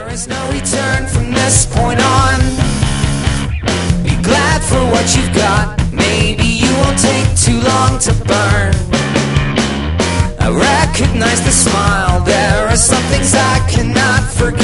is no return from this point on. Be glad for what you've got. Maybe you won't take too long to burn. I recognize the smile. There are some things I cannot forget.